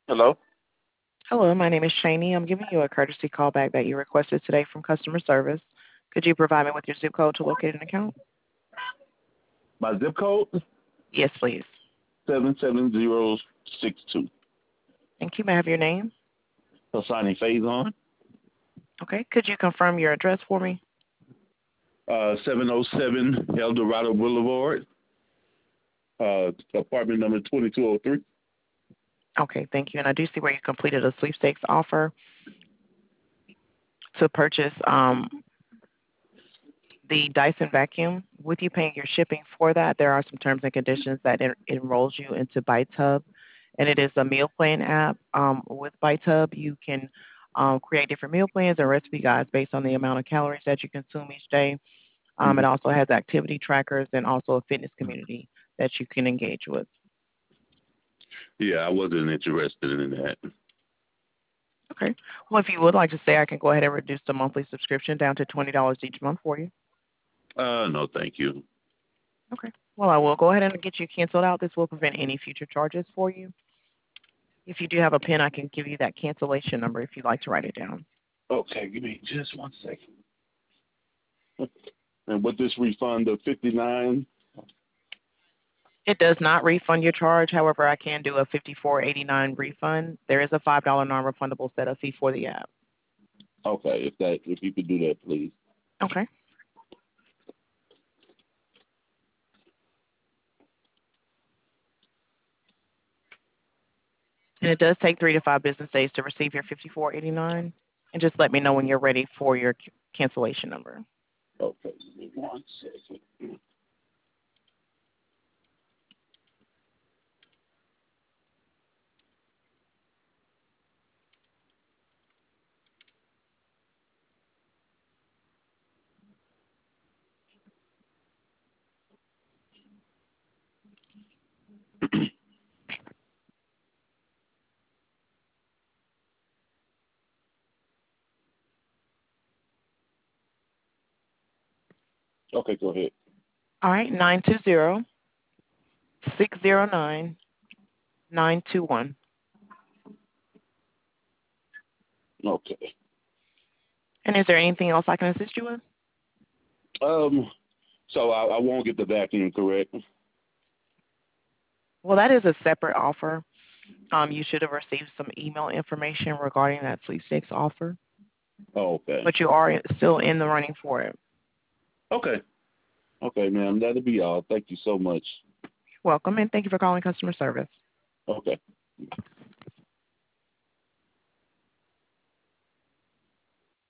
Hello? Hello, my name is Shani. I'm giving you a courtesy callback that you requested today from customer service. Could you provide me with your zip code to locate an account? My zip code? Yes, please. 77062. Thank you. May I have your name? Hassani Faison. Okay. Could you confirm your address for me? 707 El Dorado Boulevard, apartment number 2203. Okay, thank you. And I do see where you completed a sweepstakes offer to purchase the Dyson vacuum. With you paying your shipping for that, there are some terms and conditions that enrolls you into BiteHub, and it is a meal plan app. With BiteHub, you can create different meal plans and recipe guides based on the amount of calories that you consume each day. It Hmm. also has activity trackers and also a fitness community that you can engage with. Yeah, I wasn't interested in that. Okay. Well, if you would like to stay, I can go ahead and reduce the monthly subscription down to $20 each month for you. No, thank you. Okay. Well, I will go ahead and get you canceled out. This will prevent any future charges for you. If you do have a pen, I can give you that cancellation number if you'd like to write it down. Okay, give me just 1 second. And with this refund of 59, It does not refund your charge. However, I can do a 54.89 refund. There is a $5 non-refundable setup fee for the app. okay, if you could do that, please. Okay. And it does take 3 to 5 business days to receive your 54.89. And just let me know when you're ready for your cancellation number. Okay, give me 1 second. Okay, go ahead. All right, 920-609-921. Okay. And is there anything else I can assist you with? Um, so I won't get the vacuum, correct? Well, that is a separate offer. You should have received some email information regarding that sweepstakes offer, Oh, okay. but you are still in the running for it. Okay. Okay, ma'am. That'll be all. Thank you so much. Welcome, and thank you for calling customer service. Okay.